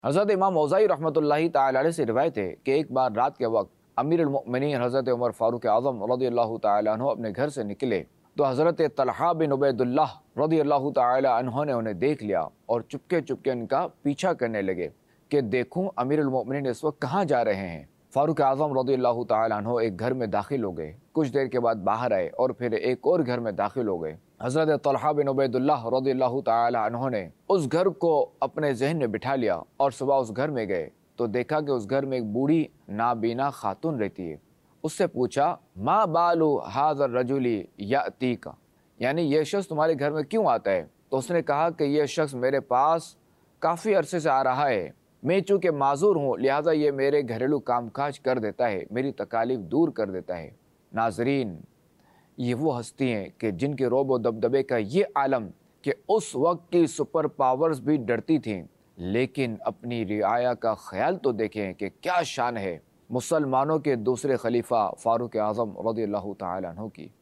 حضرت امام اوزائی رحمۃ اللہ تعالی علیہ سے روایت ہے کہ ایک بار رات کے وقت امیر المؤمنین حضرت عمر فاروق اعظم رضی اللہ تعالی عنہ اپنے گھر سے نکلے تو حضرت طلحہ بن عبید اللہ رضی اللہ تعالی عنہ نے انہیں دیکھ لیا اور چپکے چپکے ان کا پیچھا کرنے لگے کہ دیکھوں امیر المؤمنین اس وقت کہاں جا رہے ہیں۔ فاروق اعظم رضی اللہ تعالی عنہ ایک گھر میں داخل ہو گئے، کچھ دیر کے بعد باہر آئے اور پھر ایک اور گھر میں داخل ہو گئے۔ حضرت طلحہ بن عبید اللہ رضی اللہ تعالی عنہ نے اس گھر کو اپنے ذہن میں بٹھا لیا اور صبح اس گھر میں گئے تو دیکھا کہ اس گھر میں ایک بوڑھی نابینا خاتون رہتی ہے۔ اس سے پوچھا ما بال ھذا الرجل یاتیک، یعنی یہ شخص تمہارے گھر میں کیوں آتا ہے؟ تو اس نے کہا کہ یہ شخص میرے پاس کافی عرصے سے آ رہا ہے، میں چونکہ معذور ہوں لہٰذا یہ میرے گھریلو کام کاج کر دیتا ہے، میری تکالیف دور کر دیتا ہے۔ ناظرین، یہ وہ ہستی ہیں کہ جن کے رعب و دبدبے کا یہ عالم کہ اس وقت کی سپر پاورز بھی ڈرتی تھیں، لیکن اپنی رعایا کا خیال تو دیکھیں کہ کیا شان ہے مسلمانوں کے دوسرے خلیفہ فاروق اعظم رضی اللہ تعالی عنہ کی۔